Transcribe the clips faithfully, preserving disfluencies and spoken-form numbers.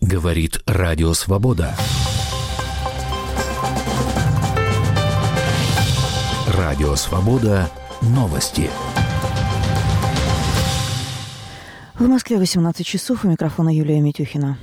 Говорит Радио Свобода. Радио Свобода. Новости. В Москве восемнадцать часов. У микрофона Юлия Митюхина.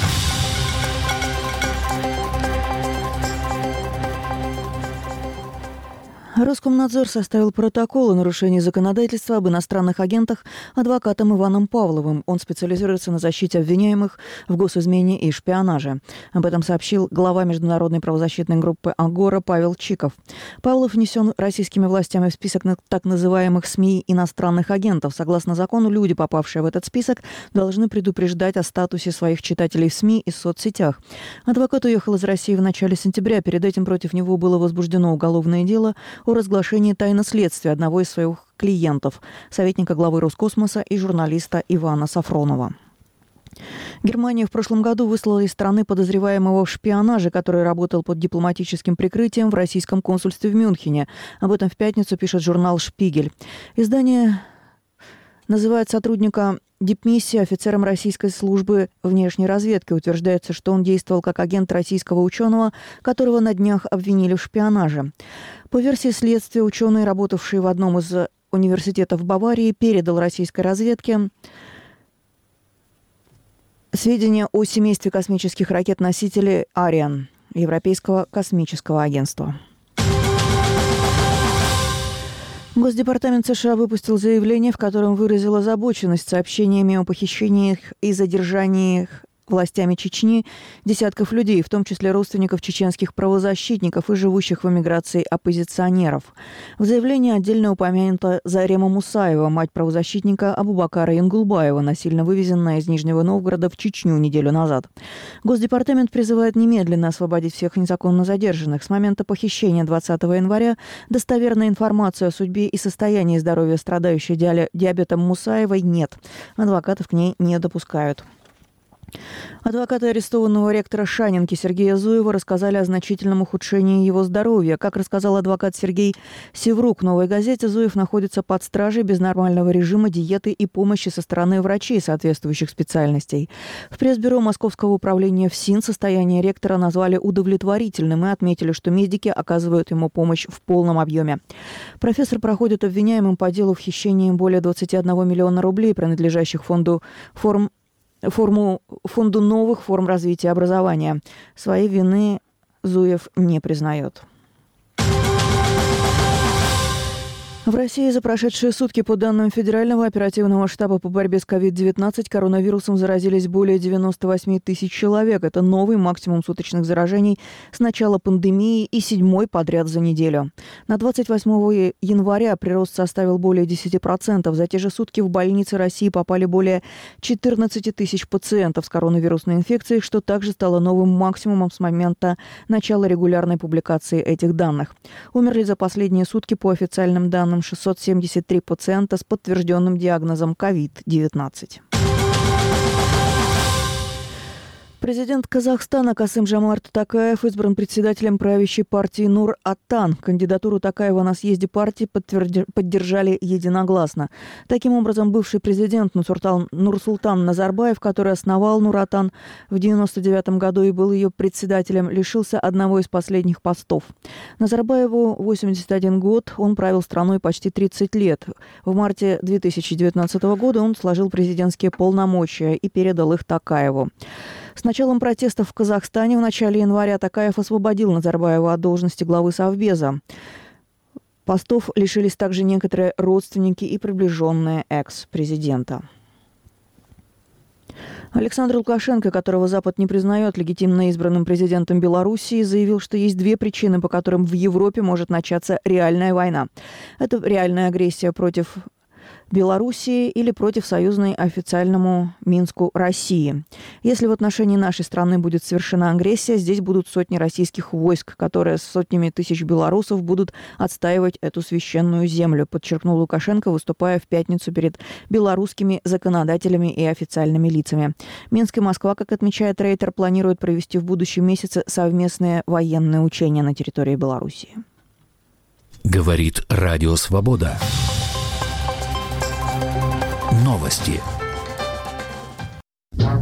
Роскомнадзор составил протокол о нарушении законодательства об иностранных агентах адвокатом Иваном Павловым. Он специализируется на защите обвиняемых в госизмене и шпионаже. Об этом сообщил глава международной правозащитной группы «Агора» Павел Чиков. Павлов внесен российскими властями в список так называемых СМИ иностранных агентов. Согласно закону, люди, попавшие в этот список, должны предупреждать о статусе своих читателей в СМИ и соцсетях. Адвокат уехал из России в начале сентября. Перед этим против него было возбуждено уголовное дело о разглашении тайны следствия одного из своих клиентов, советника главы Роскосмоса и журналиста Ивана Сафронова. Германия в прошлом году выслала из страны подозреваемого в шпионаже, который работал под дипломатическим прикрытием в российском консульстве в Мюнхене. Об этом в пятницу пишет журнал «Шпигель». Издание называет сотрудника дипмиссии офицером российской службы внешней разведки. Утверждается, что он действовал как агент российского ученого, которого на днях обвинили в шпионаже. По версии следствия, ученый, работавший в одном из университетов Баварии, передал российской разведке сведения о семействе космических ракет-носителей «Ариан» Европейского космического агентства. Госдепартамент США выпустил заявление, в котором выразил озабоченность сообщениями о похищениях и задержаниях властями Чечни десятков людей, в том числе родственников чеченских правозащитников и живущих в эмиграции оппозиционеров. В заявлении отдельно упомянута Зарема Мусаева, мать правозащитника Абубакара Ингулбаева, насильно вывезенная из Нижнего Новгорода в Чечню неделю назад. Госдепартамент призывает немедленно освободить всех незаконно задержанных. С момента похищения двадцатого января достоверной информации о судьбе и состоянии здоровья страдающей диабетом Мусаевой нет. Адвокатов к ней не допускают. Адвокаты арестованного ректора Шанинки Сергея Зуева рассказали о значительном ухудшении его здоровья. Как рассказал адвокат Сергей Севрук «Новой газете», Зуев находится под стражей без нормального режима, диеты и помощи со стороны врачей соответствующих специальностей. В пресс-бюро Московского управления ФСИН состояние ректора назвали удовлетворительным и отметили, что медики оказывают ему помощь в полном объеме. Профессор проходит обвиняемым по делу в хищении более двадцати одного миллиона рублей, принадлежащих фонду форм Форму, фонду новых форм развития образования. Своей вины Зуев не признает. В России за прошедшие сутки, по данным Федерального оперативного штаба по борьбе с ковид девятнадцать, коронавирусом заразились более девяноста восьми тысяч человек. Это новый максимум суточных заражений с начала пандемии и седьмой подряд за неделю. На двадцать восьмого января прирост составил более десяти процентов. За те же сутки в больницы России попали более четырнадцати тысяч пациентов с коронавирусной инфекцией, что также стало новым максимумом с момента начала регулярной публикации этих данных. Умерли за последние сутки, по официальным данным, шестьсот семьдесят три пациента с подтвержденным диагнозом ковид девятнадцать. Президент Казахстана Касым-Жомарт Токаев избран председателем правящей партии Нур-Отан. Кандидатуру Токаева на съезде партии подтверди... поддержали единогласно. Таким образом, бывший президент Нурсултан, Нурсултан Назарбаев, который основал Нур-Отан в девяносто девятом году и был ее председателем, лишился одного из последних постов. Назарбаеву восемьдесят один год, он правил страной почти тридцать лет. В марте две тысячи девятнадцатого года он сложил президентские полномочия и передал их Токаеву. С началом протестов в Казахстане в начале января Токаев освободил Назарбаева от должности главы Совбеза. Постов лишились также некоторые родственники и приближенные экс-президента. Александр Лукашенко, которого Запад не признает легитимно избранным президентом Белоруссии, заявил, что есть две причины, по которым в Европе может начаться реальная война. Это реальная агрессия против Белоруссии или против союзной официальному Минску России. Если в отношении нашей страны будет совершена агрессия, здесь будут сотни российских войск, которые с сотнями тысяч белорусов будут отстаивать эту священную землю, подчеркнул Лукашенко, выступая в пятницу перед белорусскими законодателями и официальными лицами. Минск и Москва, как отмечает Рейтер, планируют провести в будущем месяце совместные военные учения на территории Белоруссии. Говорит Радио Свобода. Новости.